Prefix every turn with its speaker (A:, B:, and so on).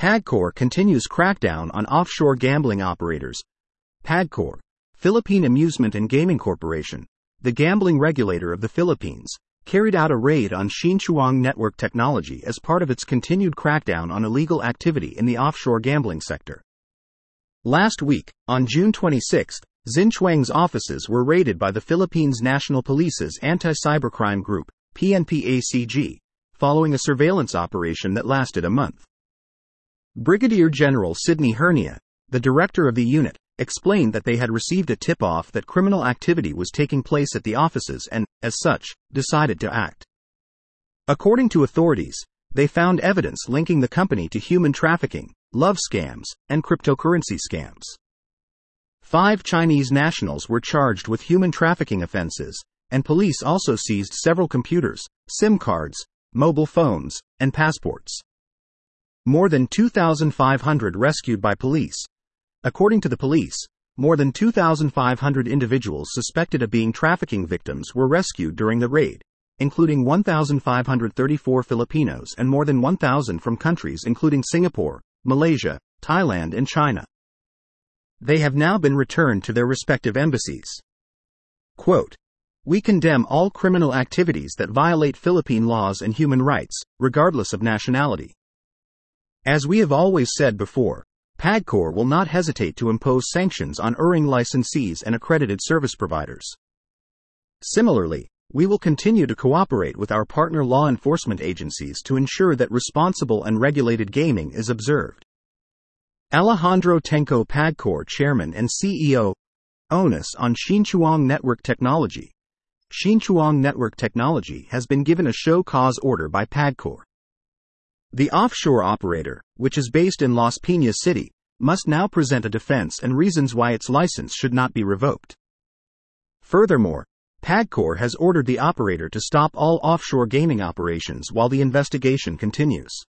A: PAGCOR continues crackdown on offshore gambling operators. PAGCOR, Philippine Amusement and Gaming Corporation, the gambling regulator of the Philippines, carried out a raid on Xinchuang Network Technology as part of its continued crackdown on illegal activity in the offshore gambling sector. Last week, on June 26, Xinchuang's offices were raided by the Philippines National Police's Anti-Cybercrime Group, PNP-ACG, following a surveillance operation that lasted a month. Brigadier General Sidney Hernia, the director of the unit, explained that they had received a tip-off that criminal activity was taking place at the offices and, as such, decided to act. According to authorities, they found evidence linking the company to human trafficking, love scams, and cryptocurrency scams. 5 Chinese nationals were charged with human trafficking offenses, and police also seized several computers, SIM cards, mobile phones, and passports. More than 2,500 rescued by police. According to the police, more than 2,500 individuals suspected of being trafficking victims were rescued during the raid, including 1,534 Filipinos and more than 1,000 from countries including Singapore, Malaysia, Thailand, and China. They have now been returned to their respective embassies. Quote, "We condemn all criminal activities that violate Philippine laws and human rights, regardless of nationality. As we have always said before, PAGCOR will not hesitate to impose sanctions on erring licensees and accredited service providers. Similarly, we will continue to cooperate with our partner law enforcement agencies to ensure that responsible and regulated gaming is observed." Alejandro Tenco, PAGCOR Chairman and CEO. Onus on Xinchuang Network Technology. Xinchuang Network Technology has been given a show cause order by PAGCOR. The offshore operator, which is based in Las Piñas City, must now present a defense and reasons why its license should not be revoked. Furthermore, PAGCOR has ordered the operator to stop all offshore gaming operations while the investigation continues.